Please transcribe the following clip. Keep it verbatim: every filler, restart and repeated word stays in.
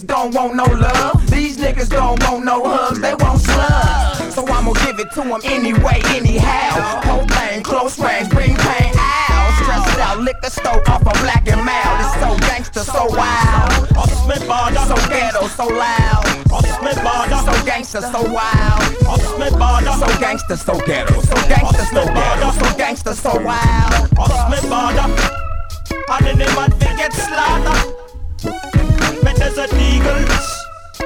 niggas don't want no love. These niggas don't want no hugs, they want slugs. So I'ma give it to them anyway, anyhow. Propane, close range, bring pain out. Stressed out, liquor store off a black and mild. It's so gangster, so wild. So ghetto, so loud. So gangster, so wild. So gangster, so ghetto. So gangster, so ghetto. So gangster, so wild. And then the man they get slaughtered. But there's a eagle.